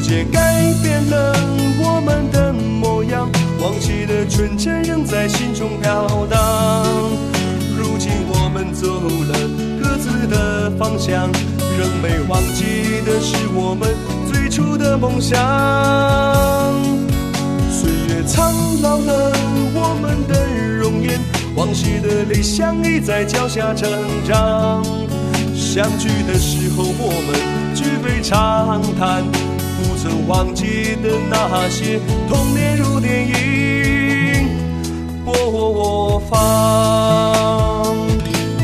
界改变了我们的模样，忘记的纯真仍在心中飘荡。如今我们走了各自的方向，仍没忘记的是我们最初的梦想。岁月苍老了我们的容颜，往昔的泪像已在脚下成长。相聚的时候我们举杯长谈，不曾忘记的那些童年如电影播放。